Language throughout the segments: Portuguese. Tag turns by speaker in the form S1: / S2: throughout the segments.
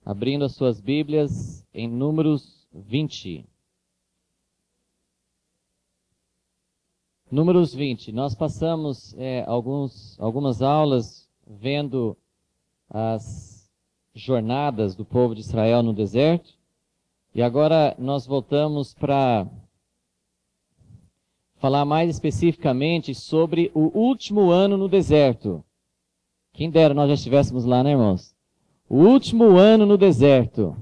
S1: abrindo as suas Bíblias em Números 20. Números 20. Nós passamos algumas aulas vendo as jornadas do povo de Israel no deserto. E agora nós voltamos para falar mais especificamente sobre o último ano no deserto. Quem dera nós já estivéssemos lá, né, irmãos? O último ano no deserto.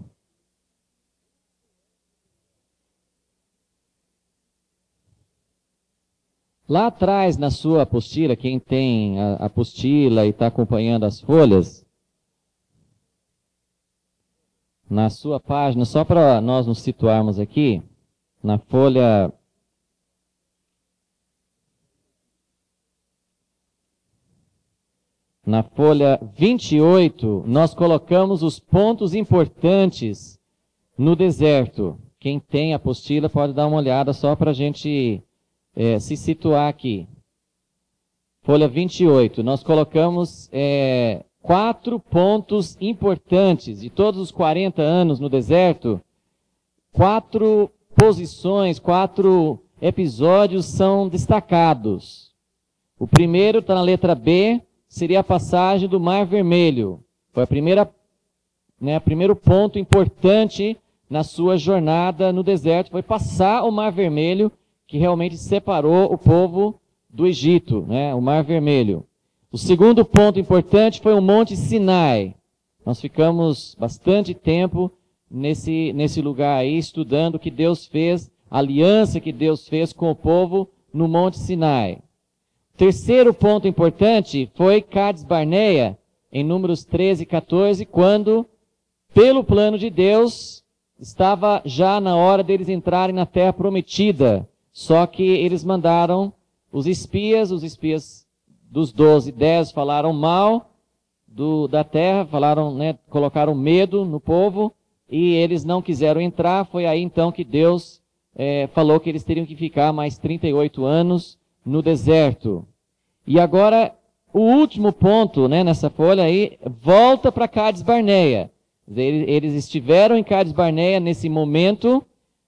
S1: Lá atrás, na sua apostila, quem tem a apostila e está acompanhando as folhas, na sua página, só para nós nos situarmos aqui, na folha 28, nós colocamos os pontos importantes no deserto. Quem tem a apostila pode dar uma olhada só para a gente se situar aqui. Folha 28, nós colocamos 4 pontos importantes. De todos os 40 anos no deserto, 4 posições, 4 episódios são destacados. O primeiro está na letra B, seria a passagem do Mar Vermelho. Foi o primeiro ponto importante na sua jornada no deserto, foi passar o Mar Vermelho, que realmente separou o povo do Egito, o Mar Vermelho. O segundo ponto importante foi o Monte Sinai. Nós ficamos bastante tempo nesse lugar aí, estudando o que Deus fez, a aliança que Deus fez com o povo no Monte Sinai. Terceiro ponto importante foi Cades Barneia, em Números 13 e 14, quando, pelo plano de Deus, estava já na hora deles entrarem na Terra Prometida. Só que eles mandaram os espias dos 12, 10 falaram mal da terra, colocaram medo no povo, e eles não quiseram entrar. Foi aí então que Deus falou que eles teriam que ficar mais 38 anos no deserto. E agora, o último ponto, nessa folha aí, volta para Cades Barneia. Eles estiveram em Cades Barneia nesse momento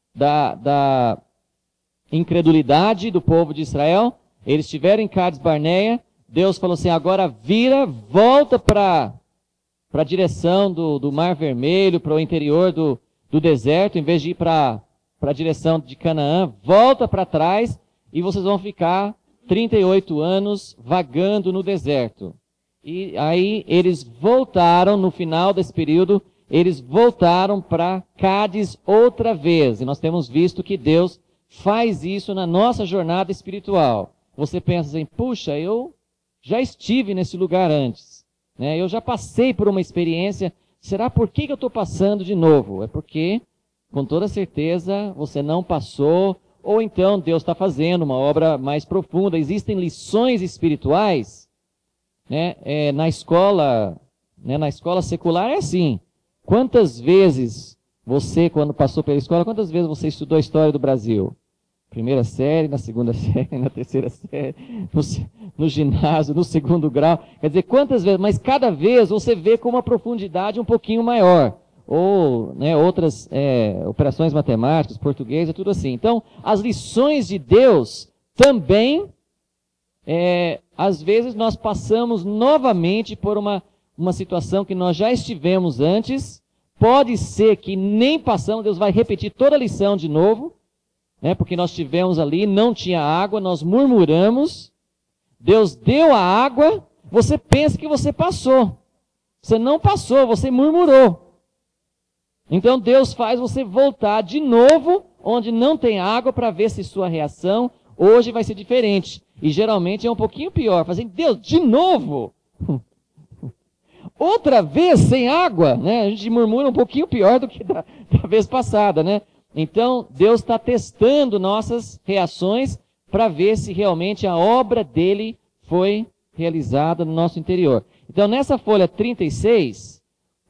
S1: da incredulidade do povo de Israel. Eles estiveram em Cades Barneia. Deus falou assim, agora volta para a direção do Mar Vermelho, para o interior do deserto, em vez de ir para a direção de Canaã, volta para trás e vocês vão ficar 38 anos vagando no deserto. E aí eles voltaram, no final desse período, eles voltaram para Cádiz outra vez. E nós temos visto que Deus faz isso na nossa jornada espiritual. Você pensa assim, puxa, eu já estive nesse lugar antes, eu já passei por uma experiência, será por que eu estou passando de novo? É porque, com toda certeza, você não passou, ou então Deus está fazendo uma obra mais profunda. Existem lições espirituais, na escola secular é assim. Quantas vezes você, quando passou pela escola, quantas vezes você estudou a história do Brasil? Primeira série, na segunda série, na terceira série, no ginásio, no segundo grau. Quer dizer, quantas vezes, mas cada vez você vê com uma profundidade um pouquinho maior. Ou outras operações matemáticas, português, é tudo assim. Então, as lições de Deus também, às vezes nós passamos novamente por uma situação que nós já estivemos antes. Pode ser que nem passamos, Deus vai repetir toda a lição de novo. Porque nós estivemos ali, não tinha água, nós murmuramos, Deus deu a água, você pensa que você passou. Você não passou, você murmurou. Então Deus faz você voltar de novo, onde não tem água, para ver se sua reação hoje vai ser diferente. E geralmente é um pouquinho pior, fazendo, Deus, de novo? Outra vez sem água, A gente murmura um pouquinho pior do que da vez passada, Então, Deus está testando nossas reações para ver se realmente a obra dele foi realizada no nosso interior. Então, nessa folha 36,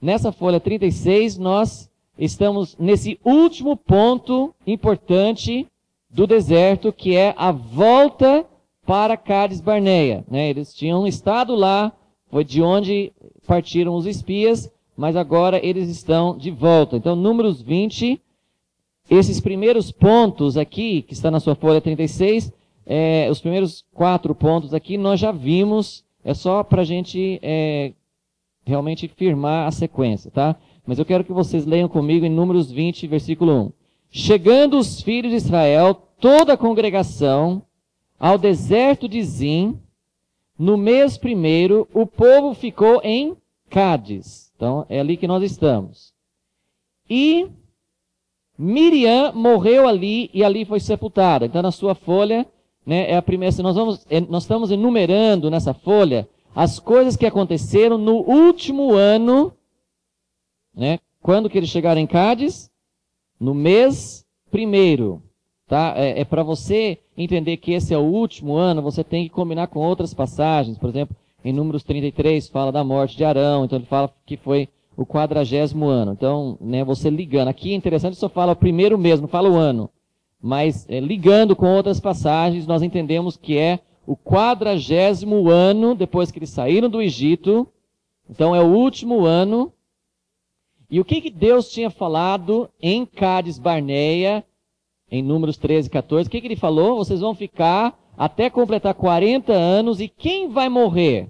S1: nós estamos nesse último ponto importante do deserto, que é a volta para Cades Barneia. Eles tinham estado lá, foi de onde partiram os espias, mas agora eles estão de volta. Então, Números 20, esses primeiros pontos aqui, que está na sua folha 36, os primeiros 4 pontos aqui nós já vimos, é só para a gente realmente firmar a sequência, tá? Mas eu quero que vocês leiam comigo em Números 20, versículo 1. Chegando os filhos de Israel, toda a congregação, ao deserto de Zim, no mês primeiro, o povo ficou em Cádiz. Então, é ali que nós estamos. E Miriam morreu ali e ali foi sepultada. Então, na sua folha, né, é a primeira. Nós estamos enumerando nessa folha as coisas que aconteceram no último ano, né? Quando que eles chegaram em Cádiz? No mês primeiro. Tá? É para você entender que esse é o último ano, você tem que combinar com outras passagens. Por exemplo, em Números 33 fala da morte de Arão, então ele fala que foi o 40º ano. Então, né, você ligando. Aqui é interessante, só fala o primeiro mês, não fala o ano. Mas ligando com outras passagens, nós entendemos que é o 40º ano depois que eles saíram do Egito. Então, é o último ano. E o que Deus tinha falado em Cádiz Barneia, em Números 13 e 14, o que ele falou? Vocês vão ficar até completar 40 anos e quem vai morrer?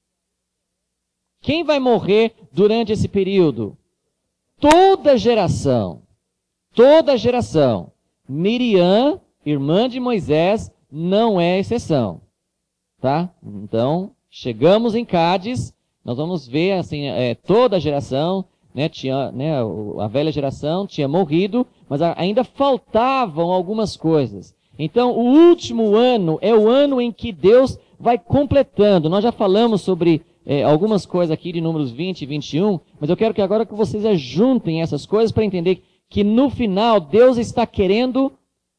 S1: Quem vai morrer durante esse período? Toda geração. Toda geração. Miriam, irmã de Moisés, não é exceção. Tá? Então, chegamos em Cádiz, nós vamos ver assim, toda a geração, né, a velha geração tinha morrido, mas ainda faltavam algumas coisas. Então, o último ano é o ano em que Deus vai completando. Nós já falamos sobre algumas coisas aqui de Números 20 e 21, mas eu quero que agora que vocês ajuntem essas coisas para entender que no final Deus está querendo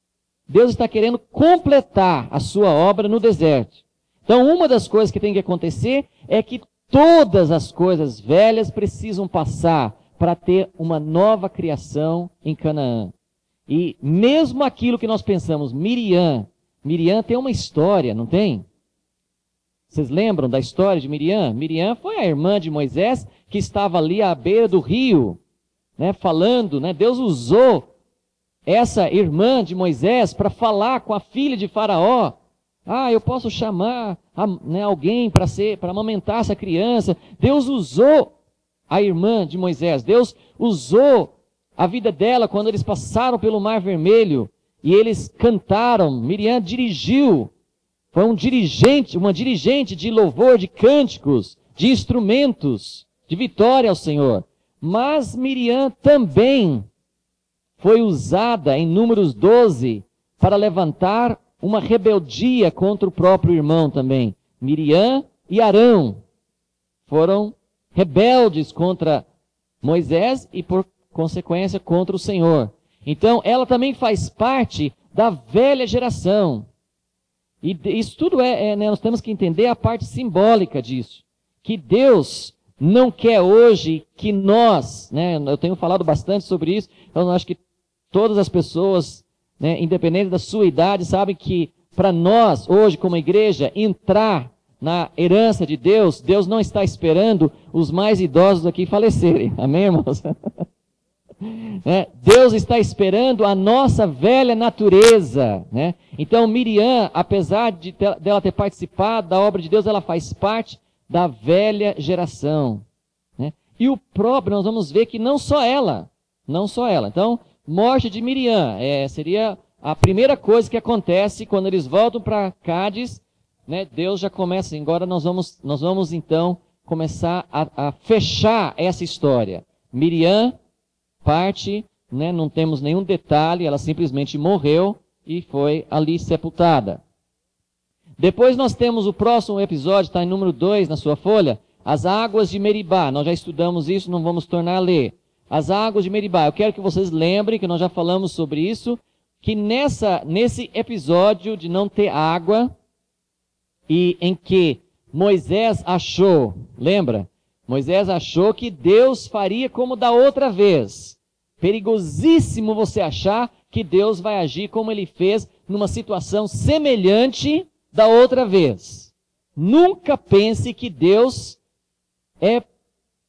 S1: completar a sua obra no deserto. Então, uma das coisas que tem que acontecer é que todas as coisas velhas precisam passar para ter uma nova criação em Canaã. E mesmo aquilo que nós pensamos, Miriam tem uma história, não tem? Vocês lembram da história de Miriam? Miriam foi a irmã de Moisés que estava ali à beira do rio, né, falando, né? Deus usou essa irmã de Moisés para falar com a filha de Faraó. Eu posso chamar alguém para amamentar essa criança. Deus usou a irmã de Moisés. Deus usou a vida dela quando eles passaram pelo Mar Vermelho e eles cantaram. Miriam dirigiu. Foi uma dirigente de louvor, de cânticos, de instrumentos, de vitória ao Senhor. Mas Miriam também foi usada em Números 12 para levantar uma rebeldia contra o próprio irmão também. Miriam e Arão foram rebeldes contra Moisés e, por consequência, contra o Senhor. Então, ela também faz parte da velha geração. E isso tudo nós temos que entender a parte simbólica disso. Que Deus não quer hoje que nós, eu tenho falado bastante sobre isso, então eu acho que todas as pessoas, independente da sua idade, sabem que para nós, hoje, como igreja, entrar na herança de Deus, Deus não está esperando os mais idosos aqui falecerem. Amém, irmãos? Deus está esperando a nossa velha natureza. Então, Miriam, apesar dela ter participado da obra de Deus, ela faz parte da velha geração. E o próprio, nós vamos ver que não só ela. Então, morte de Miriam seria a primeira coisa que acontece quando eles voltam para Cádiz. Deus já começa, agora nós vamos então começar a fechar essa história. Miriam parte, não temos nenhum detalhe, ela simplesmente morreu e foi ali sepultada. Depois nós temos o próximo episódio, está em número 2 na sua folha, as águas de Meribá. Nós já estudamos isso, não vamos tornar a ler. As águas de Meribá. Eu quero que vocês lembrem que nós já falamos sobre isso, que nesse episódio de não ter água, e em que Moisés achou, lembra? Moisés achou que Deus faria como da outra vez. Perigosíssimo você achar que Deus vai agir como ele fez numa situação semelhante da outra vez. Nunca pense que Deus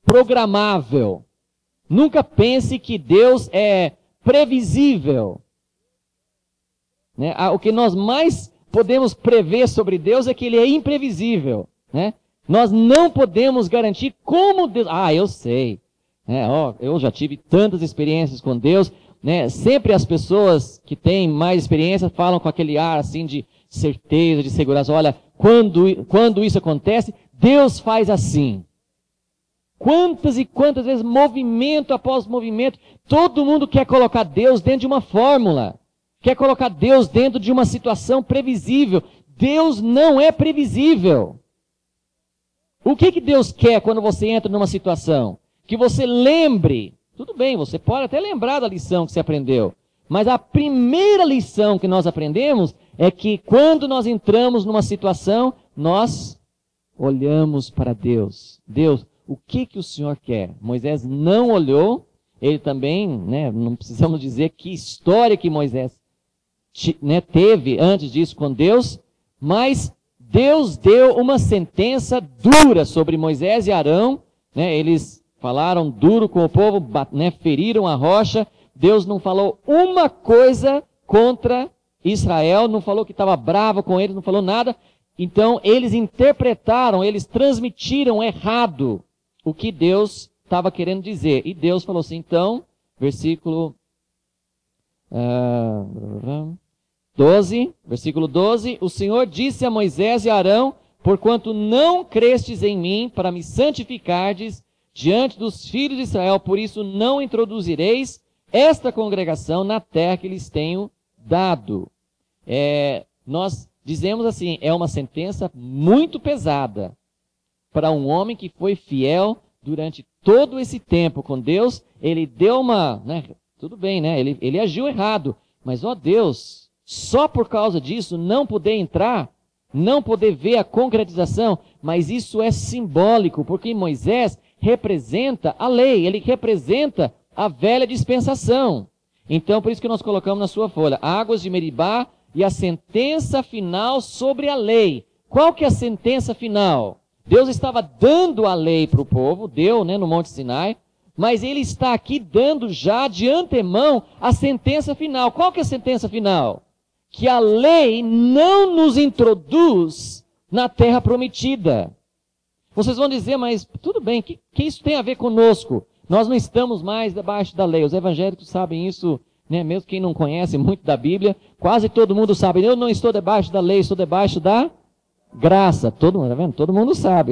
S1: programável. Nunca pense que Deus é previsível. Né? O que nós mais podemos prever sobre Deus é que Ele é imprevisível. Né? Nós não podemos garantir como Deus... eu sei. Eu já tive tantas experiências com Deus. Né? Sempre as pessoas que têm mais experiência falam com aquele ar assim de certeza, de segurança. Olha, quando isso acontece, Deus faz assim. Quantas e quantas vezes, movimento após movimento, todo mundo quer colocar Deus dentro de uma fórmula. Quer colocar Deus dentro de uma situação previsível. Deus não é previsível. O que Deus quer quando você entra numa situação? Que você lembre. Tudo bem, você pode até lembrar da lição que você aprendeu. Mas a primeira lição que nós aprendemos é que quando nós entramos numa situação, nós olhamos para Deus. Deus, o que o Senhor quer? Moisés não olhou. Ele também, não precisamos dizer que história que Moisés teve antes disso com Deus, mas Deus deu uma sentença dura sobre Moisés e Arão. Eles falaram duro com o povo, feriram a rocha. Deus não falou uma coisa contra Israel, não falou que estava bravo com eles, não falou nada. Então, eles interpretaram, eles transmitiram errado o que Deus estava querendo dizer. E Deus falou assim, então, versículo 12, versículo 12, o Senhor disse a Moisés e a Arão, porquanto não crestes em mim para me santificardes diante dos filhos de Israel, por isso não introduzireis esta congregação na terra que lhes tenho dado. Nós dizemos assim, é uma sentença muito pesada para um homem que foi fiel durante todo esse tempo com Deus. Ele deu tudo bem, ele agiu errado, mas Deus, só por causa disso, não poder entrar, não poder ver a concretização, mas isso é simbólico, porque Moisés representa a lei, ele representa a velha dispensação. Então, por isso que nós colocamos na sua folha, águas de Meribá e a sentença final sobre a lei. Qual que é a sentença final? Deus estava dando a lei para o povo, deu, no Monte Sinai, mas ele está aqui dando já de antemão a sentença final. Qual que é a sentença final? Que a lei não nos introduz na terra prometida. Vocês vão dizer, mas tudo bem, que isso tem a ver conosco? Nós não estamos mais debaixo da lei. Os evangélicos sabem isso, mesmo quem não conhece muito da Bíblia, quase todo mundo sabe. Eu não estou debaixo da lei, estou debaixo da graça. Todo mundo, tá vendo? Todo mundo sabe,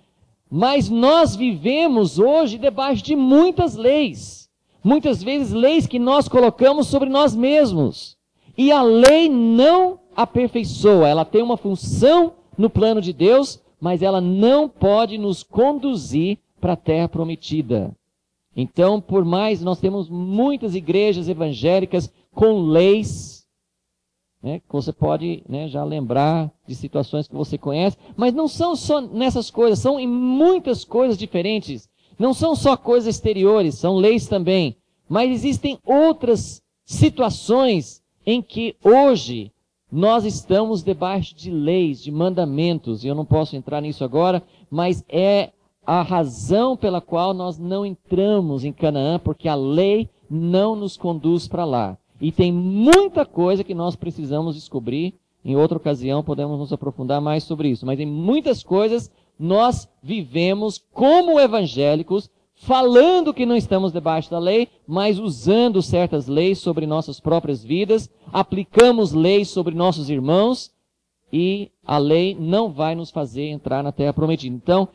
S1: Mas nós vivemos hoje debaixo de muitas leis. Muitas vezes leis que nós colocamos sobre nós mesmos. E a lei não aperfeiçoa. Ela tem uma função no plano de Deus, mas ela não pode nos conduzir para a terra prometida. Então, por mais nós temos muitas igrejas evangélicas com leis, que você pode já lembrar de situações que você conhece, mas não são só nessas coisas, são em muitas coisas diferentes. Não são só coisas exteriores, são leis também. Mas existem outras situações em que hoje nós estamos debaixo de leis, de mandamentos, e eu não posso entrar nisso agora, mas é a razão pela qual nós não entramos em Canaã, porque a lei não nos conduz para lá. E tem muita coisa que nós precisamos descobrir. Em outra ocasião podemos nos aprofundar mais sobre isso. Mas em muitas coisas nós vivemos como evangélicos, falando que não estamos debaixo da lei, mas usando certas leis sobre nossas próprias vidas, aplicamos leis sobre nossos irmãos, e a lei não vai nos fazer entrar na terra prometida. Então,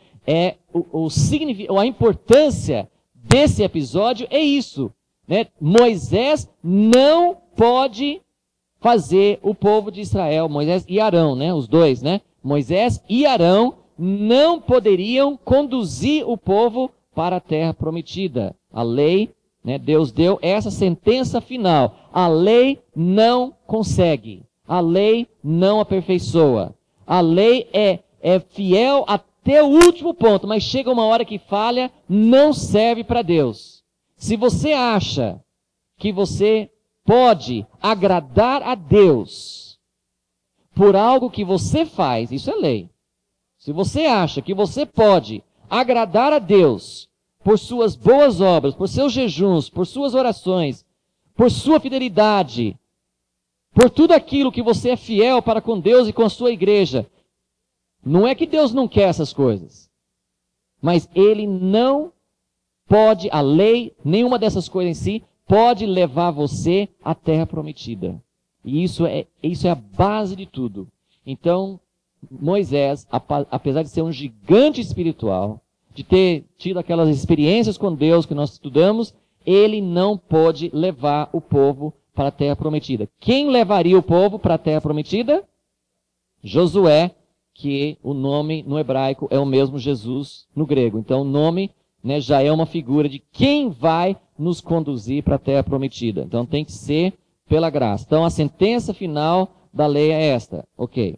S1: a importância desse episódio é isso. Moisés não pode fazer o povo de Israel, Moisés e Arão, os dois, Moisés e Arão não poderiam conduzir o povo para a terra prometida. A lei, Deus deu essa sentença final. A lei não consegue. A lei não aperfeiçoa. A lei é fiel até o último ponto, mas chega uma hora que falha, não serve para Deus. Se você acha que você pode agradar a Deus por algo que você faz, isso é lei. Se você acha que você pode agradar a Deus por suas boas obras, por seus jejuns, por suas orações, por sua fidelidade, por tudo aquilo que você é fiel para com Deus e com a sua igreja. Não é que Deus não quer essas coisas, mas Ele não pode, a lei, nenhuma dessas coisas em si, pode levar você à terra prometida. E isso é a base de tudo. Então, Moisés, apesar de ser um gigante espiritual, de ter tido aquelas experiências com Deus que nós estudamos, ele não pôde levar o povo para a terra prometida. Quem levaria o povo para a terra prometida? Josué, que o nome no hebraico é o mesmo Jesus no grego. Então o nome, né, já é uma figura de quem vai nos conduzir para a terra prometida. Então tem que ser pela graça. Então a sentença final da lei é esta. Ok.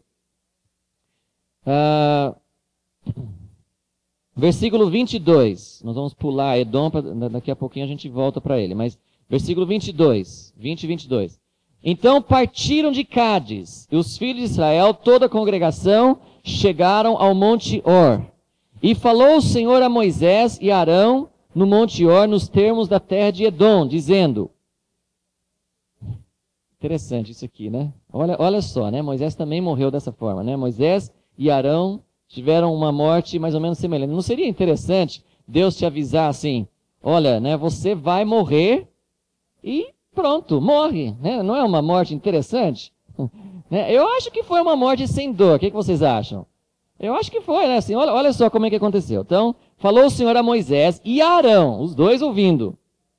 S1: Versículo 22. Nós vamos pular Edom, daqui a pouquinho a gente volta para ele. Mas versículo 22. 20 e 22. Então partiram de Cádiz, e os filhos de Israel, toda a congregação, chegaram ao monte Or. E falou o Senhor a Moisés e Arão no monte Or, nos termos da terra de Edom, dizendo... Interessante isso aqui, né? Olha só, né? Moisés também morreu dessa forma, né? Moisés e Arão tiveram uma morte mais ou menos semelhante. Não seria interessante Deus te avisar assim, olha, né? Você vai morrer e pronto, morre, né? Não é uma morte interessante? Né? Eu acho que foi uma morte sem dor. O que vocês acham? Eu acho que foi, né? Assim, olha só como é que aconteceu. Então, falou o Senhor a Moisés e a Arão, os dois ouvindo.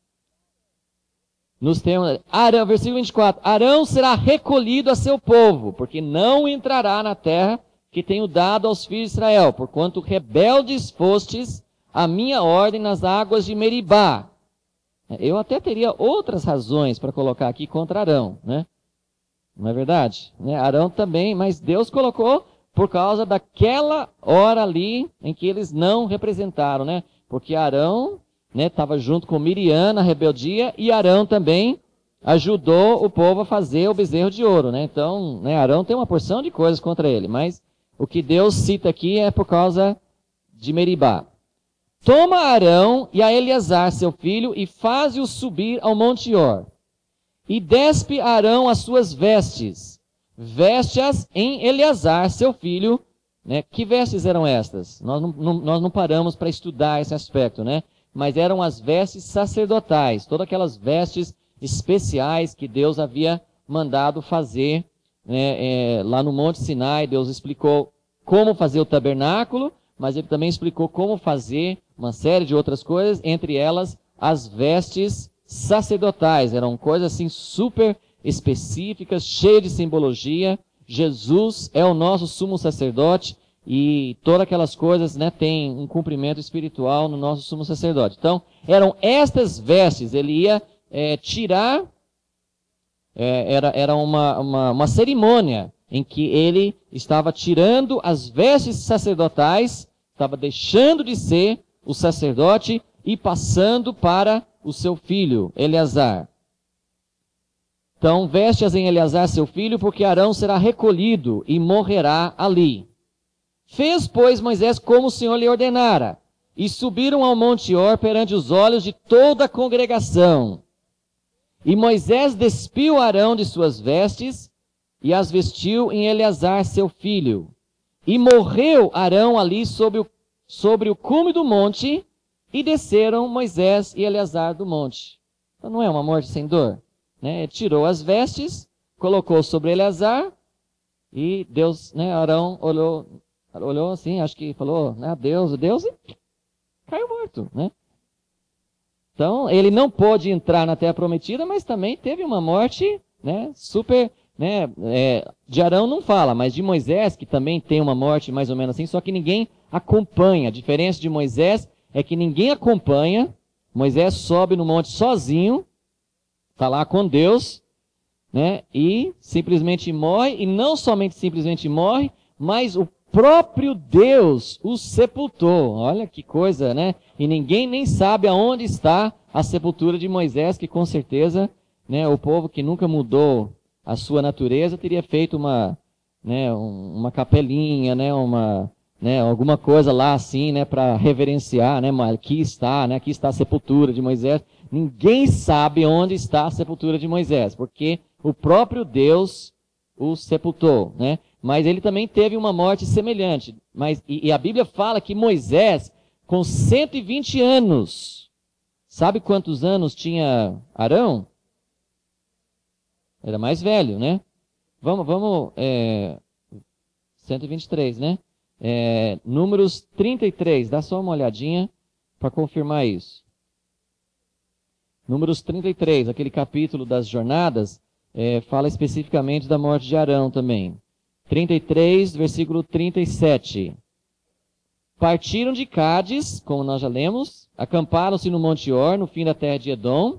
S1: Nos termos, Arão, versículo 24, Arão será recolhido a seu povo, porque não entrará na terra que tenho dado aos filhos de Israel, porquanto rebeldes fostes a minha ordem nas águas de Meribá. Eu até teria outras razões para colocar aqui contra Arão, né? Não é verdade? Né? Arão também, mas Deus colocou por causa daquela hora ali em que eles não representaram, né? Porque Arão, né, estava junto com Miriam na rebeldia, e Arão também ajudou o povo a fazer o bezerro de ouro, né? Então, né, Arão tem uma porção de coisas contra ele, mas o que Deus cita aqui é por causa de Meribá. Toma Arão e a Eleazar, seu filho, e faze-o subir ao monte Or. E despe Arão as suas vestes, veste-as em Eleazar, seu filho, né? Que vestes eram estas? Nós não paramos para estudar esse aspecto, né? Mas eram as vestes sacerdotais, todas aquelas vestes especiais que Deus havia mandado fazer, né, lá no Monte Sinai. Deus explicou como fazer o tabernáculo, mas ele também explicou como fazer uma série de outras coisas, entre elas as vestes sacerdotais. Eram coisas assim super específicas, cheias de simbologia. Jesus é o nosso sumo sacerdote, e todas aquelas coisas, né, tem um cumprimento espiritual no nosso sumo sacerdote. Então, eram estas vestes, ele ia tirar, era uma cerimônia em que ele estava tirando as vestes sacerdotais, estava deixando de ser o sacerdote e passando para o seu filho, Eleazar. Então, veste-as em Eleazar, seu filho, porque Arão será recolhido e morrerá ali. Fez, pois, Moisés como o Senhor lhe ordenara, e subiram ao monte Or perante os olhos de toda a congregação. E Moisés despiu Arão de suas vestes, e as vestiu em Eleazar, seu filho. E morreu Arão ali sobre o cume do monte, e desceram Moisés e Eleazar do monte. Então não é uma morte sem dor, né? Tirou as vestes, colocou sobre Eleazar, e Deus, né, Arão olhou assim, acho que falou, né, Deus, e caiu morto, né? Então, ele não pôde entrar na terra prometida, mas também teve uma morte, né, super, né, de Arão não fala, mas de Moisés, que também tem uma morte mais ou menos assim, só que ninguém acompanha. A diferença de Moisés é que ninguém acompanha. Moisés sobe no monte sozinho, está lá com Deus, né, e simplesmente morre, e não somente simplesmente morre, mas o próprio Deus o sepultou. Olha que coisa, né? E ninguém nem sabe aonde está a sepultura de Moisés, que com certeza, né, o povo que nunca mudou a sua natureza teria feito uma capelinha, né, né, alguma coisa lá assim, né, para reverenciar, né, mas aqui está a sepultura de Moisés. Ninguém sabe onde está a sepultura de Moisés, porque o próprio Deus o sepultou, né? Mas ele também teve uma morte semelhante. E a Bíblia fala que Moisés, com 120 anos, sabe quantos anos tinha Arão? Era mais velho, né? Vamos 123, né? Números 33, dá só uma olhadinha para confirmar isso. Números 33, aquele capítulo das jornadas, fala especificamente da morte de Arão também. 33, versículo 37. Partiram de Cádiz, como nós já lemos, acamparam-se no Monte Or, no fim da terra de Edom.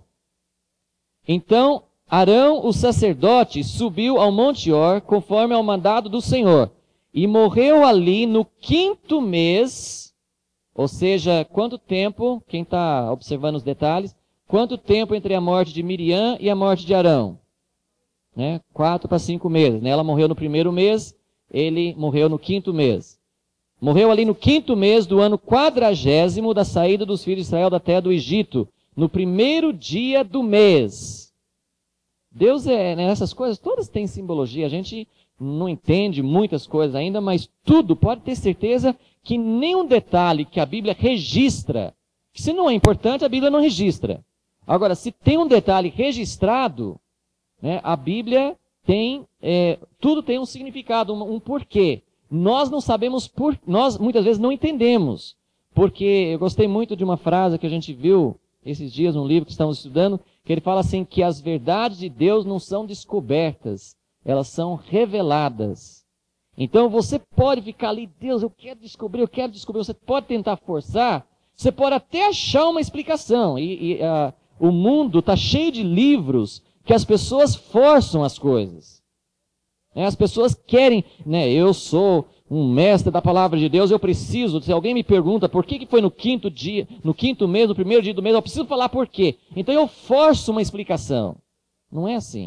S1: Então, Arão, o sacerdote, subiu ao Monte Or, conforme ao mandado do Senhor, e morreu ali no 5º mês, ou seja, quanto tempo, quem está observando os detalhes, quanto tempo entre a morte de Miriam e a morte de Arão? 4 para 5 meses. Né? Ela morreu no 1º mês, ele morreu no 5º mês. Morreu ali no 5º mês do ano 40º da saída dos filhos de Israel da terra do Egito, no 1º dia do mês. Deus essas coisas todas têm simbologia. A gente não entende muitas coisas ainda, mas tudo pode ter certeza que nenhum detalhe que a Bíblia registra, que se não é importante, a Bíblia não registra. Agora, se tem um detalhe registrado, né, a Bíblia tem, tudo tem um significado, um porquê. Nós não sabemos, nós muitas vezes não entendemos. Porque eu gostei muito de uma frase que a gente viu esses dias num livro que estamos estudando, que ele fala assim, que as verdades de Deus não são descobertas, elas são reveladas. Então você pode ficar ali, Deus, eu quero descobrir, você pode tentar forçar, você pode até achar uma explicação. O mundo está cheio de livros que as pessoas forçam as coisas. As pessoas querem, eu sou um mestre da palavra de Deus, eu preciso, se alguém me pergunta por que foi no 5º dia, no 5º mês, no 1º dia do mês, eu preciso falar por quê. Então eu forço uma explicação. Não é assim.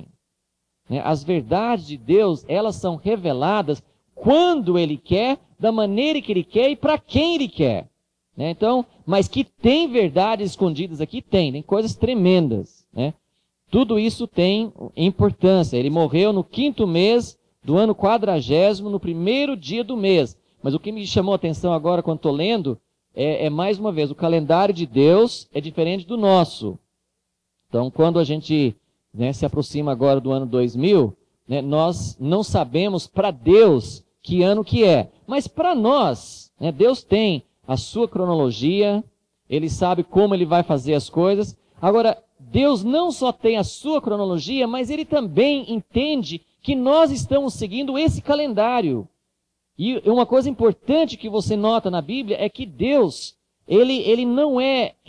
S1: As verdades de Deus, elas são reveladas quando Ele quer, da maneira que Ele quer e para quem Ele quer. Então, mas que tem verdades escondidas aqui, tem coisas tremendas. Tudo isso tem importância. Ele morreu no 5º mês do ano 40º, no 1º dia do mês. Mas o que me chamou a atenção agora quando estou lendo, mais uma vez, o calendário de Deus é diferente do nosso. Então, quando a gente se aproxima agora do ano 2000, nós não sabemos para Deus que ano que é. Mas para nós, Deus tem a sua cronologia, Ele sabe como Ele vai fazer as coisas. Agora, Deus não só tem a sua cronologia, mas Ele também entende que nós estamos seguindo esse calendário. E uma coisa importante que você nota na Bíblia é que Deus, Ele não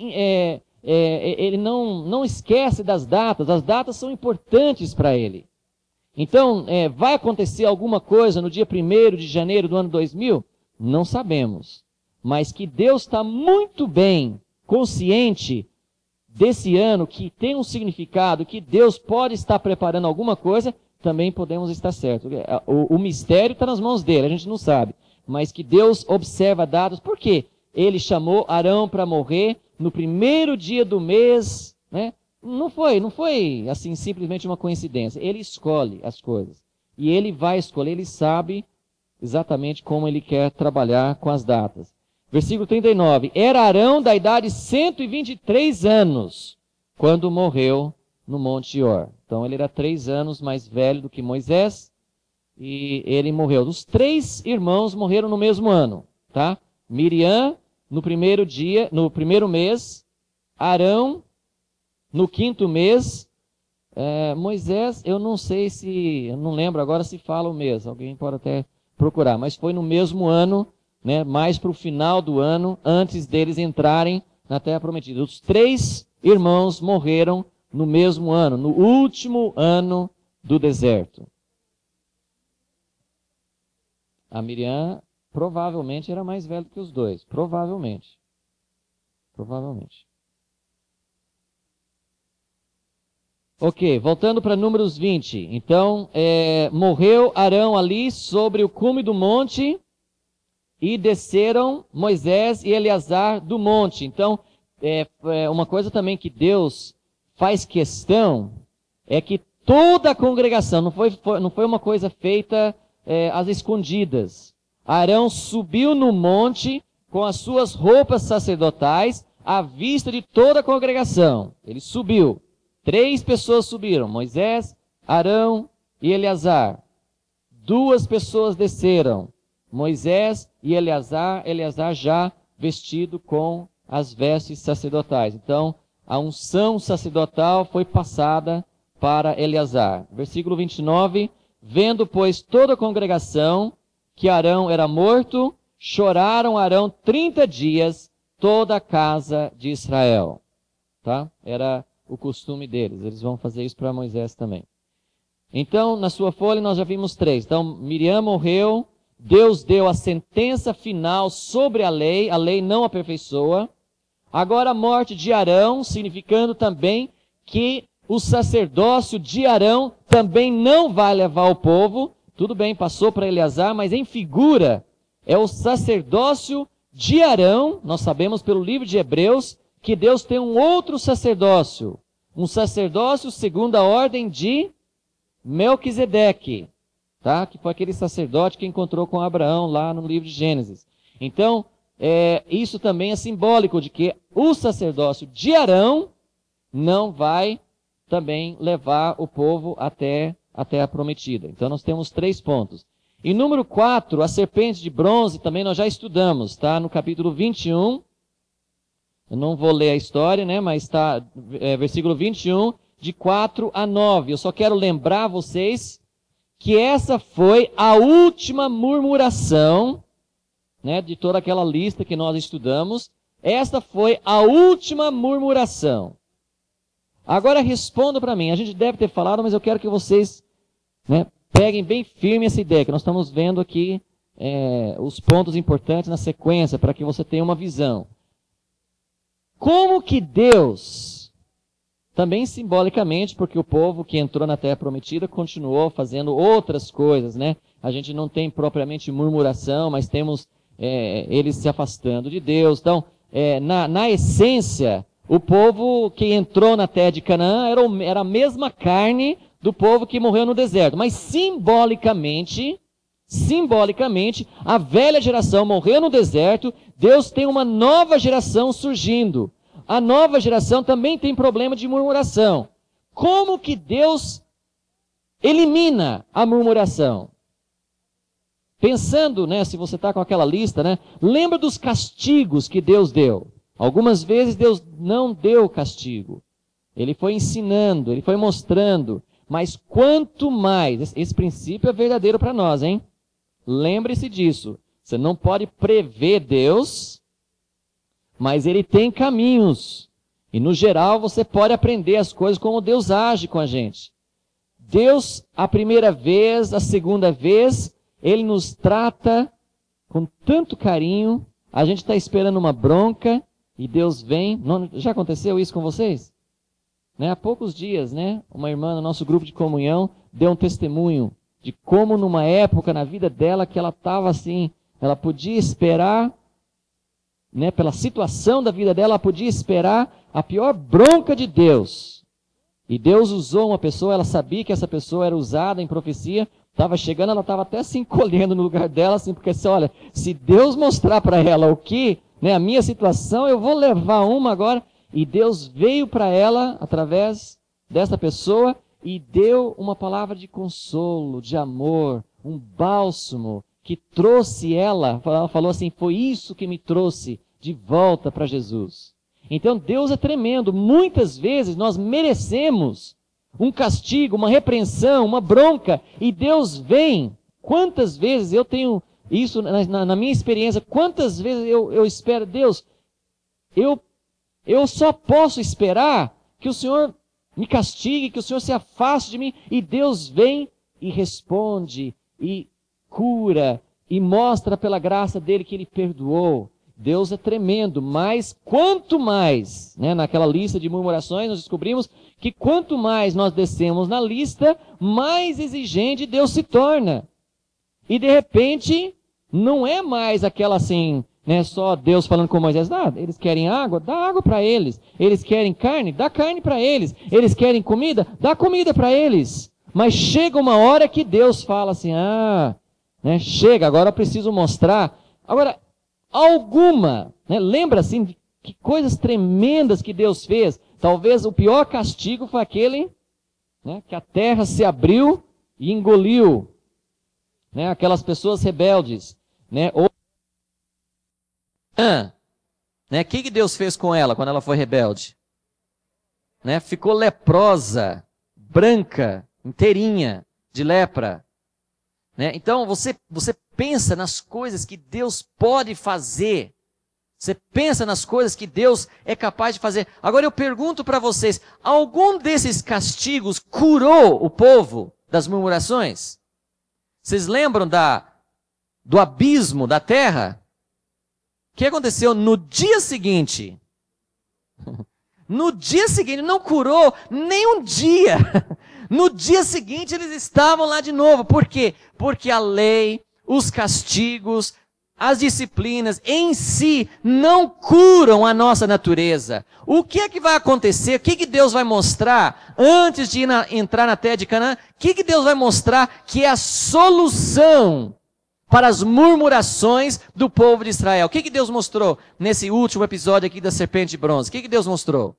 S1: Ele não esquece das datas. As datas são importantes para Ele. Então, vai acontecer alguma coisa no dia 1º de janeiro do ano 2000? Não sabemos. Mas que Deus está muito bem consciente desse ano, que tem um significado, que Deus pode estar preparando alguma coisa, também podemos estar certos. O mistério está nas mãos dele, a gente não sabe. Mas que Deus observa dados. Por quê? Ele chamou Arão para morrer no 1º dia do mês. Não foi assim simplesmente uma coincidência. Ele escolhe as coisas. E ele vai escolher, ele sabe exatamente como ele quer trabalhar com as datas. Versículo 39. Era Arão da idade de 123 anos, quando morreu no Monte Or. Então ele era 3 anos mais velho do que Moisés, e ele morreu. Os 3 irmãos morreram no mesmo ano, tá? Miriam, no 1º dia, no 1º mês, Arão, no 5º mês, Moisés, eu não lembro agora se fala o mês, alguém pode até procurar, mas foi no mesmo ano, mais para o final do ano, antes deles entrarem na Terra Prometida. Os 3 irmãos morreram no mesmo ano, no último ano do deserto. A Miriam provavelmente era mais velha que os 2. Provavelmente. Ok, voltando para Números 20. Então, morreu Arão ali sobre o cume do monte. e desceram Moisés e Eleazar do monte. Então, uma coisa também que Deus faz questão é que toda a congregação, não foi uma coisa feita às escondidas. Arão subiu no monte com as suas roupas sacerdotais à vista de toda a congregação. Ele subiu. 3 pessoas subiram, Moisés, Arão e Eleazar. 2 pessoas desceram, Moisés e Eleazar já vestido com as vestes sacerdotais. Então, a unção sacerdotal foi passada para Eleazar. Versículo 29, vendo, pois, toda a congregação que Arão era morto, choraram Arão 30 dias, toda a casa de Israel. Tá? Era o costume deles. Eles vão fazer isso para Moisés também. Então, na sua folha, nós já vimos 3. Então, Miriam morreu, Deus deu a sentença final sobre a lei não aperfeiçoa. Agora a morte de Arão, significando também que o sacerdócio de Arão também não vai levar o povo. Tudo bem, passou para Eleazar, mas em figura é o sacerdócio de Arão. Nós sabemos pelo livro de Hebreus que Deus tem um outro sacerdócio. Um sacerdócio segundo a ordem de Melquisedeque, tá? Que foi aquele sacerdote que encontrou com Abraão lá no livro de Gênesis. Então, isso também é simbólico de que o sacerdócio de Arão não vai também levar o povo até a prometida. Então, nós temos 3 pontos. E número 4, a serpente de bronze, também nós já estudamos, tá? No capítulo 21. Eu não vou ler a história, né? Mas está versículo 21, de 4 a 9. Eu só quero lembrar vocês que essa foi a última murmuração, né, de toda aquela lista que nós estudamos. Esta foi a última murmuração. Agora responda para mim. A gente deve ter falado, mas eu quero que vocês, né, peguem bem firme essa ideia, que nós estamos vendo aqui os pontos importantes na sequência, para que você tenha uma visão. Como que Deus, também simbolicamente, porque o povo que entrou na Terra Prometida continuou fazendo outras coisas, né? A gente não tem propriamente murmuração, mas temos eles se afastando de Deus. Então, na essência, o povo que entrou na Terra de Canaã era a mesma carne do povo que morreu no deserto. Mas simbolicamente, a velha geração morreu no deserto, Deus tem uma nova geração surgindo. A nova geração também tem problema de murmuração. Como que Deus elimina a murmuração? Pensando, né, se você está com aquela lista, né, lembra dos castigos que Deus deu. Algumas vezes Deus não deu castigo. Ele foi ensinando, ele foi mostrando. Mas quanto mais, esse princípio é verdadeiro para nós, hein? Lembre-se disso. Você não pode prever Deus, mas Ele tem caminhos. E no geral você pode aprender as coisas como Deus age com a gente. Deus, a primeira vez, a segunda vez, Ele nos trata com tanto carinho. A gente está esperando uma bronca e Deus vem. Não, já aconteceu isso com vocês? Né? Há poucos dias, né, uma irmã no nosso grupo de comunhão deu um testemunho de como numa época na vida dela que ela estava assim, ela podia esperar, né, pela situação da vida dela, ela podia esperar a pior bronca de Deus. E Deus usou uma pessoa, ela sabia que essa pessoa era usada em profecia, estava chegando, ela estava até se encolhendo no lugar dela, assim, porque assim, olha, se Deus mostrar para ela o que, né, a minha situação, eu vou levar uma agora. E Deus veio para ela, através dessa pessoa, e deu uma palavra de consolo, de amor, um bálsamo, que trouxe ela falou assim, foi isso que me trouxe de volta para Jesus. Então Deus é tremendo. Muitas vezes nós merecemos um castigo, uma repreensão, uma bronca, e Deus vem. Quantas vezes eu tenho isso na minha experiência, quantas vezes eu espero, Deus, eu só posso esperar que o Senhor me castigue, que o Senhor se afaste de mim, e Deus vem e responde, e cura, e mostra pela graça dele que ele perdoou. Deus é tremendo, mas quanto mais, né, naquela lista de murmurações, nós descobrimos que quanto mais nós descemos na lista, mais exigente Deus se torna. E de repente, Não é mais aquela assim, né, só Deus falando com Moisés. Eles querem água? Dá água para eles. Eles querem carne? Dá carne para eles. Eles querem comida? Dá comida para eles. Mas chega uma hora que Deus fala assim, né, chega, agora eu preciso mostrar. Agora, né, lembra assim, de que coisas tremendas que Deus fez. Talvez o pior castigo foi aquele, né, que a terra se abriu e engoliu, né, aquelas pessoas rebeldes, né, né, que Deus fez com ela quando ela foi rebelde? Né, ficou leprosa, branca, inteirinha, de lepra. Né? Então você pensa nas coisas que Deus pode fazer. Você pensa nas coisas que Deus é capaz de fazer. Agora eu pergunto para vocês, algum desses castigos curou o povo das murmurações? Vocês lembram do abismo da terra? O que aconteceu no dia seguinte? No dia seguinte, não curou nem um dia. No dia seguinte eles estavam lá de novo. Por quê? Porque a lei, os castigos, as disciplinas em si não curam a nossa natureza. O que é que vai acontecer? O que que Deus vai mostrar antes de entrar na terra de Canaã? O que que Deus vai mostrar que é a solução para as murmurações do povo de Israel? O que que Deus mostrou nesse último episódio aqui da serpente de bronze? O que que Deus mostrou?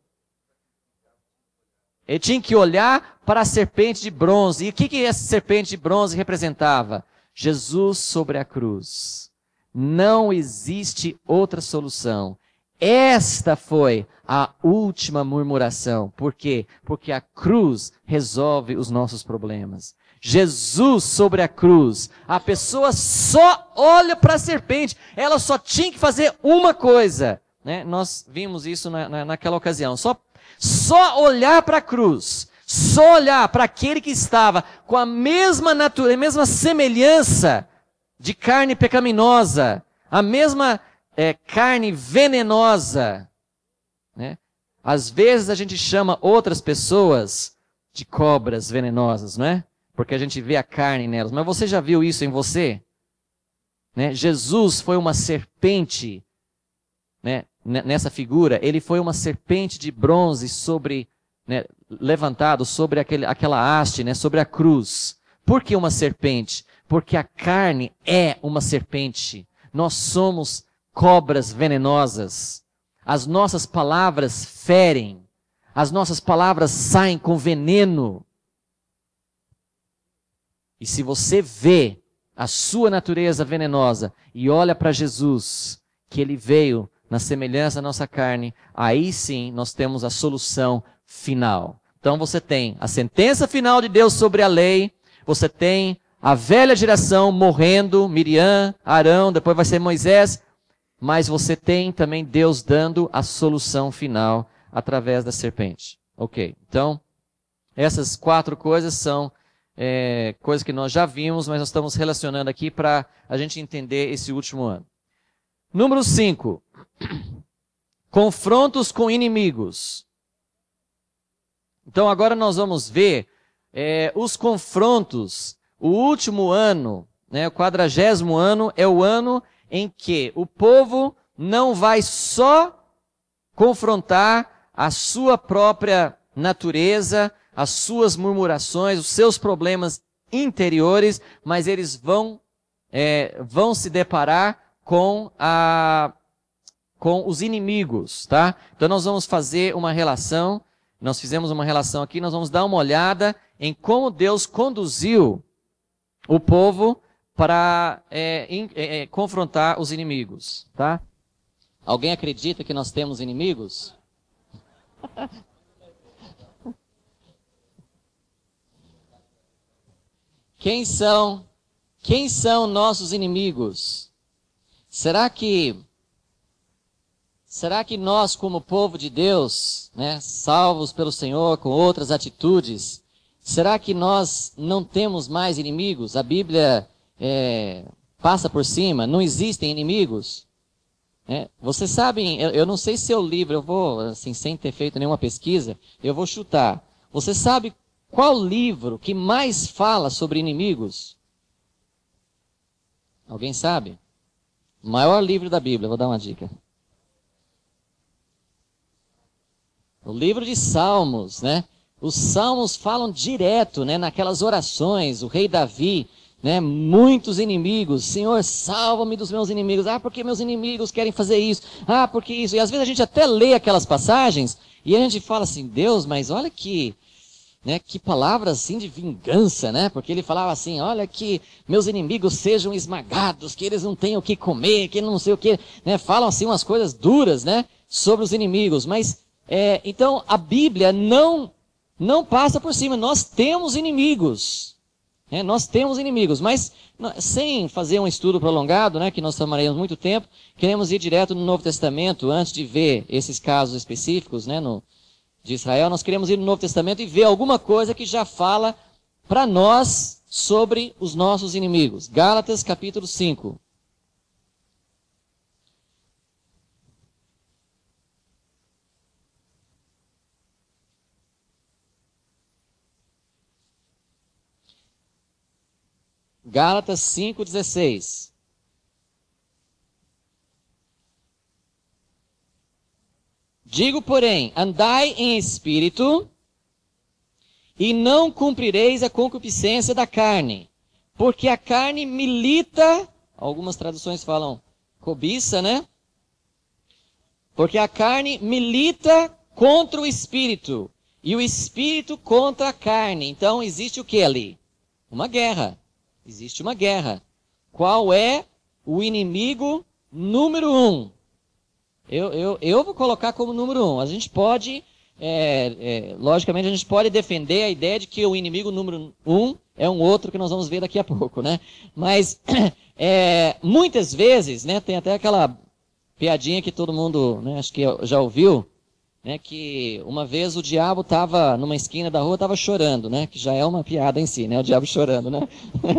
S1: Ele tinha que olhar para a serpente de bronze. E o que que essa serpente de bronze representava? Jesus sobre a cruz. Não existe outra solução. Esta foi a última murmuração. Por quê? Porque a cruz resolve os nossos problemas. Jesus sobre a cruz. A pessoa só olha para a serpente. Ela só tinha que fazer uma coisa. Né? Nós vimos isso naquela ocasião. Só olhar para a cruz. Só olhar para aquele que estava com a mesma natureza, a mesma semelhança de carne pecaminosa, a mesma carne venenosa. Né? Às vezes a gente chama outras pessoas de cobras venenosas, não é? Porque a gente vê a carne nelas. Mas você já viu isso em você? Né? Jesus foi uma serpente, né? Nessa figura. Ele foi uma serpente de bronze né, levantado sobre aquela haste, né, sobre a cruz. Por que uma serpente? Porque a carne é uma serpente. Nós somos cobras venenosas. As nossas palavras ferem. As nossas palavras saem com veneno. E se você vê a sua natureza venenosa e olha para Jesus, que ele veio na semelhança da nossa carne, aí sim nós temos a solução final. Então você tem a sentença final de Deus sobre a lei, você tem a velha geração morrendo, Miriam, Arão, depois vai ser Moisés, mas você tem também Deus dando a solução final através da serpente. Ok, então essas 4 coisas são coisas que nós já vimos, mas nós estamos relacionando aqui para a gente entender esse último ano. Número 5. Confrontos com inimigos. Então agora nós vamos ver os confrontos. O último ano, né, o 40º ano, é o ano em que o povo não vai só confrontar a sua própria natureza, as suas murmurações, os seus problemas interiores, mas eles vão se deparar com os inimigos, tá? Então nós vamos fazer uma relação, nós fizemos uma relação aqui, nós vamos dar uma olhada em como Deus conduziu o povo para confrontar os inimigos, tá? Alguém acredita que nós temos inimigos? Quem são nossos inimigos? Será que nós, como povo de Deus, né, salvos pelo Senhor, com outras atitudes, será que nós não temos mais inimigos? A Bíblia passa por cima, não existem inimigos? Vocês sabem, eu não sei se é o livro, eu vou, assim, sem ter feito nenhuma pesquisa, eu vou chutar. Você sabe qual livro que mais fala sobre inimigos? Alguém sabe? O maior livro da Bíblia, vou dar uma dica. O livro de Salmos, né? Os Salmos falam direto, né? Naquelas orações, o rei Davi, né? Muitos inimigos. Senhor, salva-me dos meus inimigos. Ah, porque meus inimigos querem fazer isso. Ah, porque isso. E às vezes a gente até lê aquelas passagens e a gente fala assim, Deus, mas olha que... né, que palavra assim de vingança, né? Porque ele falava assim, olha que meus inimigos sejam esmagados, que eles não tenham o que comer, que não sei o que, né? Falam assim umas coisas duras, né? Sobre os inimigos. Mas, então, a Bíblia não passa por cima. Nós temos inimigos. Né? Nós temos inimigos. Mas, sem fazer um estudo prolongado, né? Que nós tomaremos muito tempo, queremos ir direto no Novo Testamento, antes de ver esses casos específicos, né? De Israel, nós queremos ir no Novo Testamento e ver alguma coisa que já fala para nós sobre os nossos inimigos. Gálatas capítulo 5. Gálatas 5:16. Digo, porém, andai em espírito e não cumprireis a concupiscência da carne, porque a carne milita, algumas traduções falam cobiça, né? Porque a carne milita contra o espírito e o espírito contra a carne. Então existe o que ali? Uma guerra. Existe uma guerra. Qual é o inimigo número 1? Eu vou colocar como número 1. A gente pode, logicamente, a gente pode defender a ideia de que o inimigo número 1 é um outro que nós vamos ver daqui a pouco, né? Mas, muitas vezes, né, tem até aquela piadinha que todo mundo, né, acho que já ouviu, né, que uma vez o diabo estava numa esquina da rua, estava chorando, né? Que já é uma piada em si, né? O diabo chorando, né?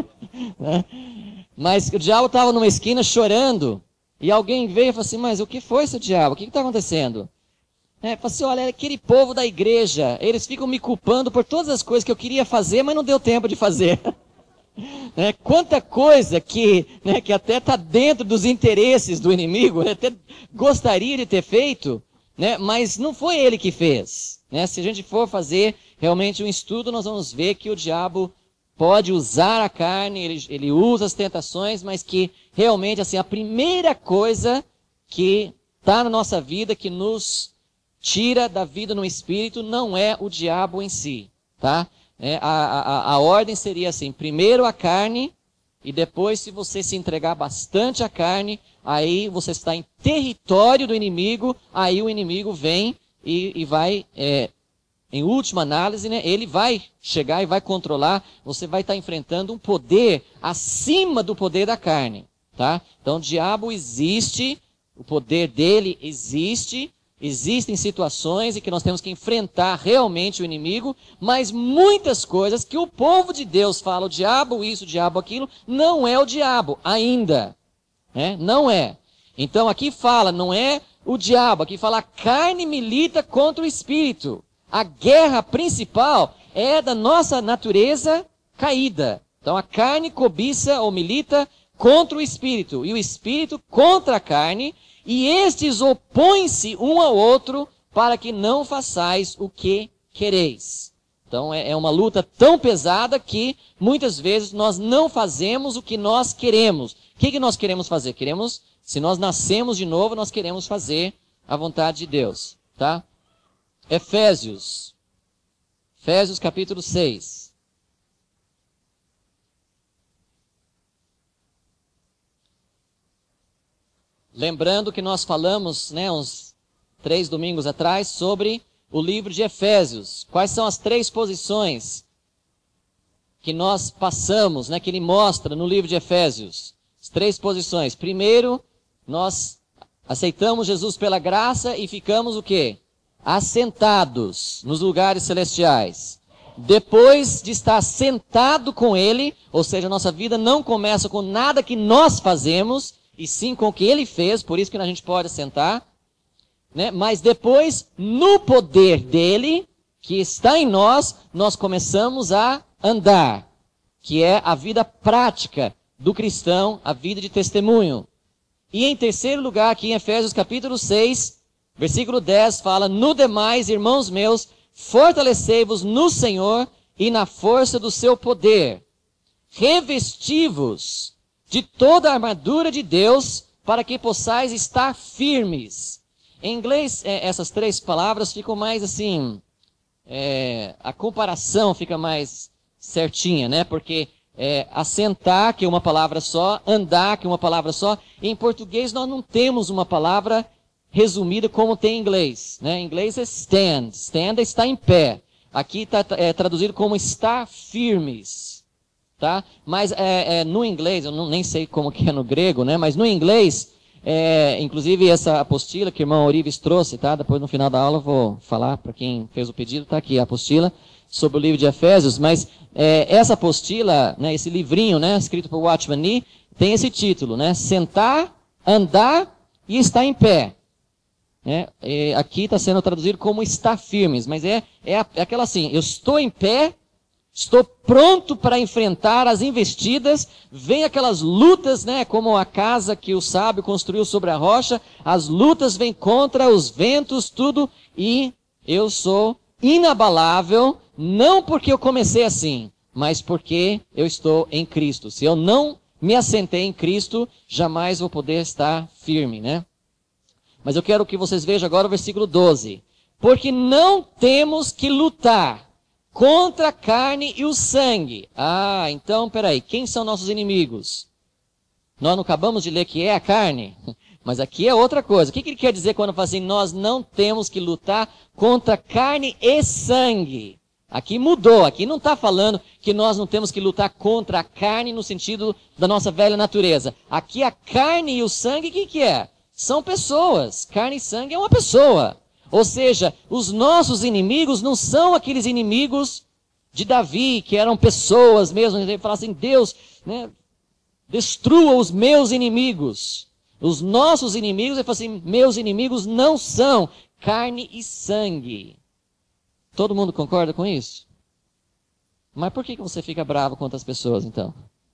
S1: Mas o diabo estava numa esquina chorando. E alguém veio e falou assim, mas o que foi, seu diabo? O que está acontecendo? Falou assim, olha, aquele povo da igreja, eles ficam me culpando por todas as coisas que eu queria fazer, mas não deu tempo de fazer. Quanta coisa que até está dentro dos interesses do inimigo, até gostaria de ter feito, né, mas não foi ele que fez. Né? Se a gente for fazer realmente um estudo, nós vamos ver que o diabo pode usar a carne, ele usa as tentações, mas que realmente assim, a primeira coisa que está na nossa vida, que nos tira da vida no espírito, não é o diabo em si. Tá? A ordem seria assim, primeiro a carne, e depois se você se entregar bastante à carne, aí você está em território do inimigo, aí o inimigo vem e vai... em última análise, né, ele vai chegar e vai controlar, você vai estar enfrentando um poder acima do poder da carne. Tá? Então o diabo existe, o poder dele existe, existem situações em que nós temos que enfrentar realmente o inimigo, mas muitas coisas que o povo de Deus fala, o diabo isso, o diabo aquilo, não é o diabo ainda. Né? Não é. Então aqui fala, não é o diabo, aqui fala a carne milita contra o espírito. A guerra principal é da nossa natureza caída. Então a carne cobiça ou milita contra o espírito, e o espírito contra a carne, e estes opõem-se um ao outro para que não façais o que quereis. Então é uma luta tão pesada que muitas vezes nós não fazemos o que nós queremos. O que nós queremos fazer? Se nós nascemos de novo, nós queremos fazer a vontade de Deus. Tá? Efésios capítulo 6. Lembrando que nós falamos, né, uns 3 domingos atrás, sobre o livro de Efésios. Quais são as 3 posições que nós passamos, né, que ele mostra no livro de Efésios? As 3 posições. Primeiro, nós aceitamos Jesus pela graça e ficamos o quê? Assentados nos lugares celestiais. Depois de estar sentado com ele, ou seja, a nossa vida não começa com nada que nós fazemos, e sim com o que ele fez, por isso que a gente pode assentar, né? Mas depois, no poder dele, que está em nós, nós começamos a andar, que é a vida prática do cristão, a vida de testemunho. E em terceiro lugar, aqui em Efésios capítulo 6, versículo 10, fala: no demais, irmãos meus, fortalecei-vos no Senhor e na força do seu poder. Revesti-vos de toda a armadura de Deus, para que possais estar firmes. Em inglês, essas três palavras ficam mais assim, a comparação fica mais certinha, né? Porque assentar, que é uma palavra só, andar, que é uma palavra só. Em português nós não temos uma palavra resumida como tem em inglês, né? Em inglês é stand. Stand é estar em pé. Aqui está traduzido como estar firmes. Tá? Mas no inglês, eu nem sei como que é no grego, né? Mas no inglês, inclusive essa apostila que o irmão Orives trouxe, tá? Depois no final da aula eu vou falar para quem fez o pedido, tá aqui a apostila sobre o livro de Efésios, mas essa apostila, né, esse livrinho, né, escrito por Watchman Nee, tem esse título, né? Sentar, andar e estar em pé. Aqui está sendo traduzido como estar firmes, mas é aquela assim, eu estou em pé, estou pronto para enfrentar as investidas, vem aquelas lutas, né, como a casa que o sábio construiu sobre a rocha, as lutas vêm contra os ventos, tudo, e eu sou inabalável, não porque eu comecei assim, mas porque eu estou em Cristo. Se eu não me assentei em Cristo, jamais vou poder estar firme, né? Mas eu quero que vocês vejam agora o versículo 12. Porque não temos que lutar contra a carne e o sangue. Então, peraí, quem são nossos inimigos? Nós não acabamos de ler que é a carne, mas aqui é outra coisa. O que ele quer dizer quando fala assim, nós não temos que lutar contra carne e sangue? Aqui mudou, aqui não está falando que nós não temos que lutar contra a carne no sentido da nossa velha natureza. Aqui a carne e o sangue, o que é? São pessoas. Carne e sangue é uma pessoa. Ou seja, os nossos inimigos não são aqueles inimigos de Davi, que eram pessoas mesmo. Ele fala assim, Deus, né, destrua os meus inimigos. Os nossos inimigos, ele fala assim, meus inimigos não são carne e sangue. Todo mundo concorda com isso? Mas por que você fica bravo com outras pessoas, então?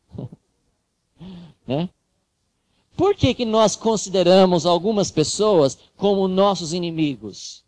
S1: Né? Por que nós consideramos algumas pessoas como nossos inimigos?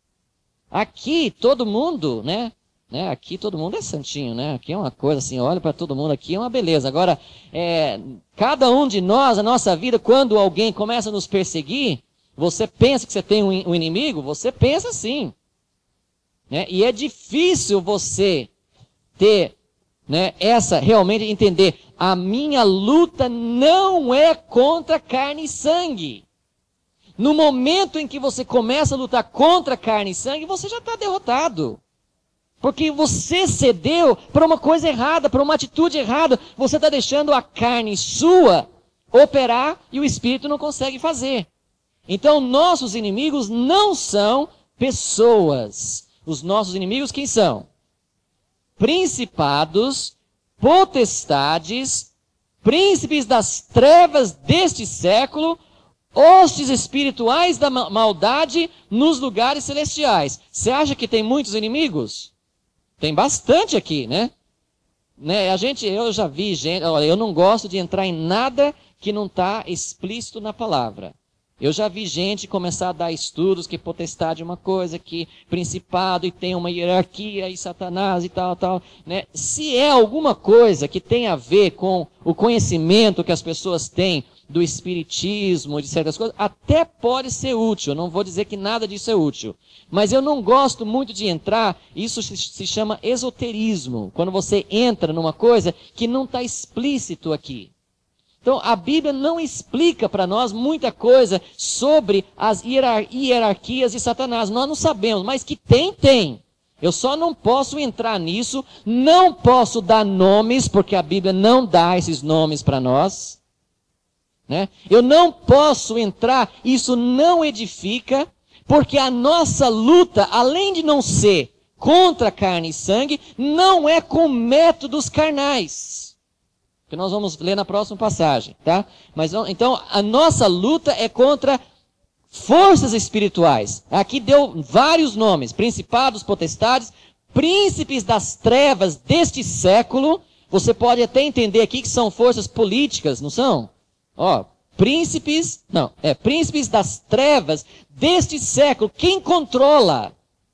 S1: Aqui todo mundo, né? Aqui todo mundo é santinho, né? Aqui é uma coisa assim, olha para todo mundo, aqui é uma beleza. Agora, cada um de nós, a nossa vida, quando alguém começa a nos perseguir, você pensa que você tem um inimigo? Você pensa assim. Né? E é difícil você ter, né, realmente entender, a minha luta não é contra carne e sangue. No momento em que você começa a lutar contra carne e sangue, você já está derrotado. Porque você cedeu para uma coisa errada, para uma atitude errada. Você está deixando a carne sua operar e o espírito não consegue fazer. Então, nossos inimigos não são pessoas. Os nossos inimigos quem são? Principados, potestades, príncipes das trevas deste século, hostes espirituais da maldade nos lugares celestiais. Você acha que tem muitos inimigos? Tem bastante aqui, né? Eu já vi gente, olha, eu não gosto de entrar em nada que não está explícito na palavra. Eu já vi gente começar a dar estudos que potestade é uma coisa, que principado e tem uma hierarquia e Satanás e tal, né? Se é alguma coisa que tem a ver com o conhecimento que as pessoas têm do espiritismo, de certas coisas, até pode ser útil. Eu não vou dizer que nada disso é útil. Mas eu não gosto muito de entrar, isso se chama esoterismo, quando você entra numa coisa que não está explícito aqui. Então, a Bíblia não explica para nós muita coisa sobre as hierarquias de Satanás. Nós não sabemos, mas que tem. Eu só não posso entrar nisso, não posso dar nomes, porque a Bíblia não dá esses nomes para nós. Né? Eu não posso entrar, isso não edifica, porque a nossa luta, além de não ser contra carne e sangue, não é com métodos carnais. Que nós vamos ler na próxima passagem, tá? Mas então a nossa luta é contra forças espirituais. Aqui deu vários nomes: principados, potestades, príncipes das trevas deste século. Você pode até entender aqui que são forças políticas, não são? Príncipes das trevas deste século. Quem controla?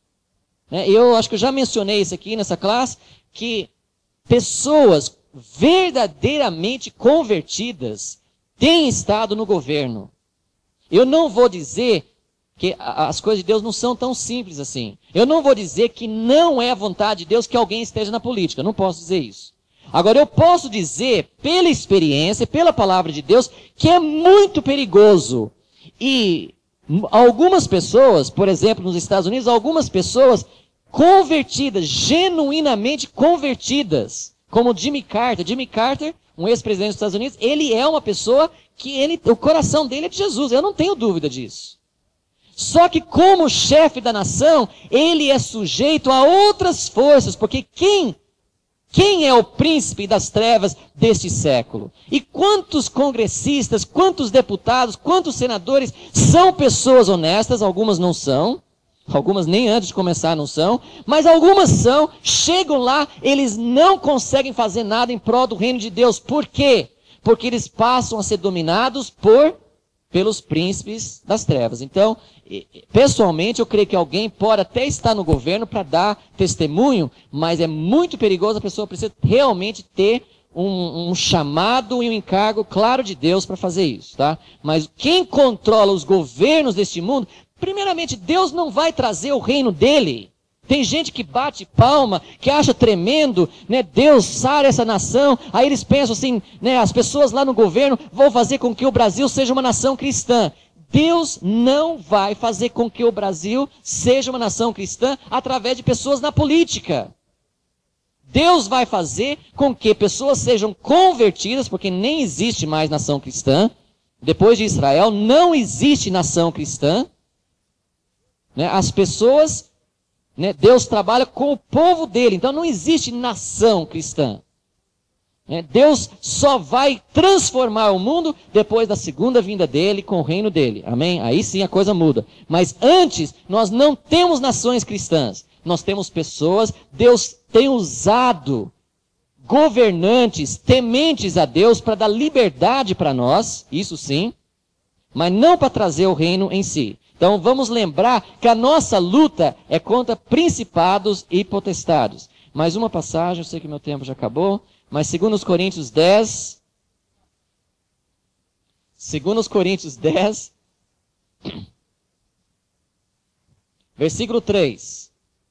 S1: Eu acho que eu já mencionei isso aqui nessa classe, que pessoas verdadeiramente convertidas têm estado no governo. Eu não vou dizer que as coisas de Deus não são tão simples assim. Eu não vou dizer que não é a vontade de Deus que alguém esteja na política. Eu não posso dizer isso. Agora, eu posso dizer, pela experiência, pela palavra de Deus, que é muito perigoso. E algumas pessoas, por exemplo, nos Estados Unidos, algumas pessoas convertidas, genuinamente convertidas, como Jimmy Carter. Jimmy Carter, um ex-presidente dos Estados Unidos, ele é uma pessoa que o coração dele é de Jesus. Eu não tenho dúvida disso. Só que como chefe da nação, ele é sujeito a outras forças, porque quem é o príncipe das trevas deste século? E quantos congressistas, quantos deputados, quantos senadores são pessoas honestas? Algumas não são, algumas nem antes de começar não são, mas algumas são, chegam lá, eles não conseguem fazer nada em prol do reino de Deus. Por quê? Porque eles passam a ser dominados pelos príncipes das trevas. Então, pessoalmente, eu creio que alguém pode até estar no governo para dar testemunho, mas é muito perigoso, a pessoa precisa realmente ter um chamado e um encargo claro de Deus para fazer isso, tá? Mas quem controla os governos deste mundo, primeiramente, Deus não vai trazer o reino dele. Tem gente que bate palma, que acha tremendo, né? Deus sara essa nação. Aí eles pensam assim, né? As pessoas lá no governo vão fazer com que o Brasil seja uma nação cristã. Deus não vai fazer com que o Brasil seja uma nação cristã através de pessoas na política. Deus vai fazer com que pessoas sejam convertidas, porque nem existe mais nação cristã. Depois de Israel, não existe nação cristã. Né? As pessoas... Deus trabalha com o povo dele, então não existe nação cristã. Deus só vai transformar o mundo depois da segunda vinda dele, com o reino dele. Amém? Aí sim a coisa muda. Mas antes, nós não temos nações cristãs. Nós temos pessoas, Deus tem usado governantes tementes a Deus para dar liberdade para nós, isso sim, mas não para trazer o reino em si. Então vamos lembrar que a nossa luta é contra principados e potestades. Mais uma passagem, eu sei que meu tempo já acabou, mas 2 Coríntios 10, versículo 3.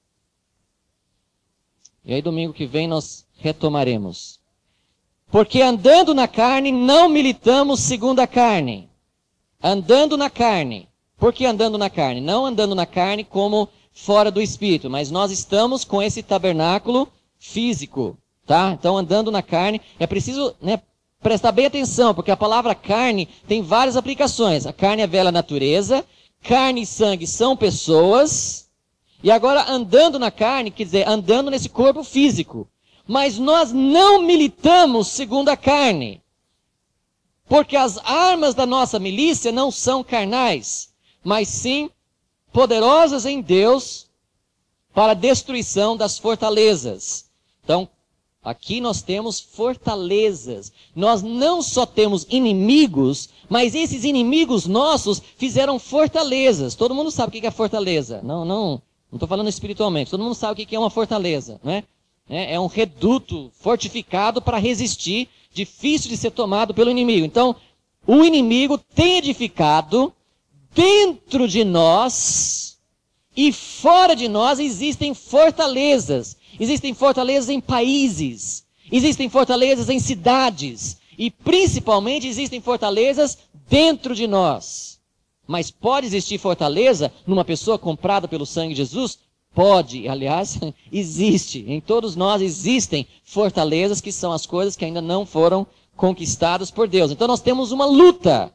S1: E aí domingo que vem nós retomaremos. Porque andando na carne, não militamos segundo a carne. Andando na carne. Por que andando na carne? Não andando na carne como fora do espírito, mas nós estamos com esse tabernáculo físico, tá? Então andando na carne, é preciso, prestar bem atenção, porque a palavra carne tem várias aplicações. A carne é a velha natureza, carne e sangue são pessoas, e agora andando na carne, quer dizer, andando nesse corpo físico. Mas nós não militamos segundo a carne, porque as armas da nossa milícia não são carnais, mas sim poderosas em Deus para a destruição das fortalezas. Então, aqui nós temos fortalezas. Nós não só temos inimigos, mas esses inimigos nossos fizeram fortalezas. Todo mundo sabe o que é fortaleza. Não estou falando espiritualmente. Todo mundo sabe o que é uma fortaleza, né? É um reduto fortificado para resistir, difícil de ser tomado pelo inimigo. Então, o inimigo tem edificado. Dentro de nós e fora de nós existem fortalezas. Existem fortalezas em países. Existem fortalezas em cidades. E principalmente existem fortalezas dentro de nós. Mas pode existir fortaleza numa pessoa comprada pelo sangue de Jesus? Pode. Aliás, existe. Em todos nós existem fortalezas que são as coisas que ainda não foram conquistadas por Deus. Então nós temos uma luta.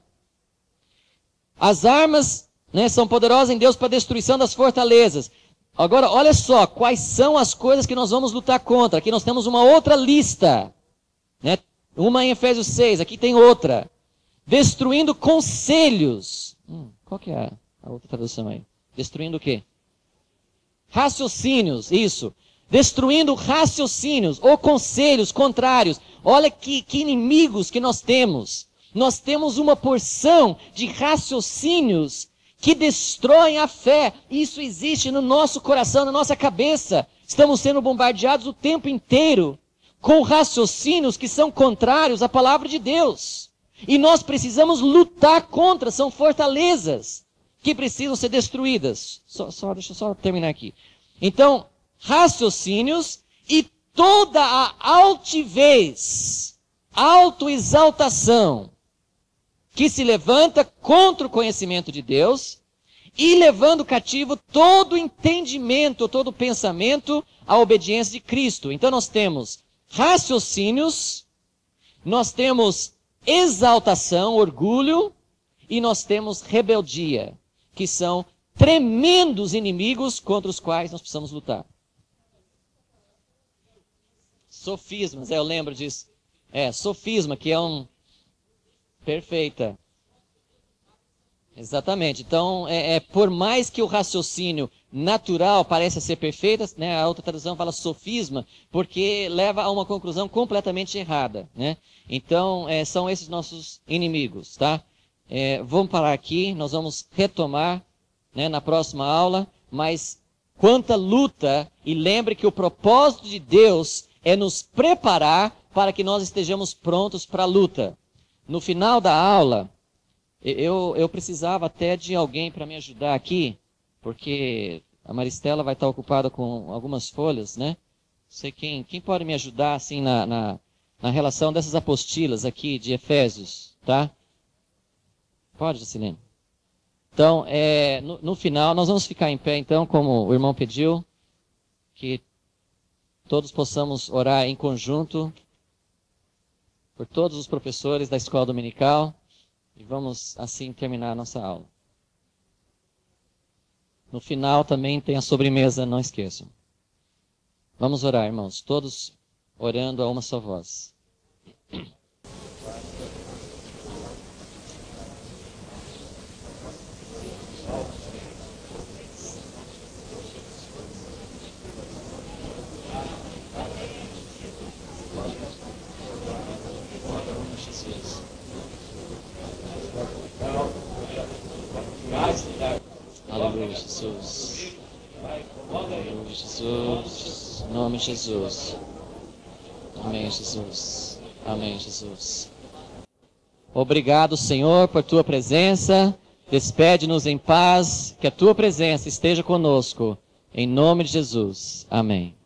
S1: As armas, são poderosas em Deus para a destruição das fortalezas. Agora, olha só, quais são as coisas que nós vamos lutar contra. Aqui nós temos uma outra lista. Uma em Efésios 6, aqui tem outra. Destruindo conselhos. Qual que é a outra tradução aí? Destruindo o quê? Raciocínios, isso. destruindo raciocínios ou conselhos contrários. Olha que inimigos que nós temos. Nós temos uma porção de raciocínios que destroem a fé. Isso existe no nosso coração, na nossa cabeça. Estamos sendo bombardeados o tempo inteiro com raciocínios que são contrários à palavra de Deus. E nós precisamos lutar contra, são fortalezas que precisam ser destruídas. Deixa eu só terminar aqui. Então, raciocínios e toda a altivez, autoexaltação, que se levanta contra o conhecimento de Deus e levando cativo todo entendimento, todo pensamento à obediência de Cristo. Então nós temos raciocínios, nós temos exaltação, orgulho, e nós temos rebeldia, que são tremendos inimigos contra os quais nós precisamos lutar. Sofismas, eu lembro disso. Sofisma, que é um... Perfeita. Exatamente. Então, por mais que o raciocínio natural pareça ser perfeito, né, a outra tradução fala sofisma, porque leva a uma conclusão completamente errada, né? Então, são esses nossos inimigos, tá? Vamos parar aqui, nós vamos retomar, né, na próxima aula, mas quanta luta, e lembre que o propósito de Deus é nos preparar para que nós estejamos prontos para a luta. No final da aula, eu precisava até de alguém para me ajudar aqui, porque a Maristela vai estar ocupada com algumas folhas, né? Não sei quem pode me ajudar assim na relação dessas apostilas aqui de Efésios, tá? Pode, Jacilene? Então, no final, nós vamos ficar em pé, então, como o irmão pediu, que todos possamos orar em conjunto por todos os professores da escola dominical e vamos assim terminar a nossa aula. No final também tem a sobremesa, não esqueçam. Vamos orar, irmãos, todos orando a uma só voz. Aleluia, Jesus. Aleluia, Jesus. Em nome de Jesus. Amém, Jesus. Amém, Jesus. Obrigado, Senhor, por tua presença. Despede-nos em paz. Que a tua presença esteja conosco. Em nome de Jesus. Amém.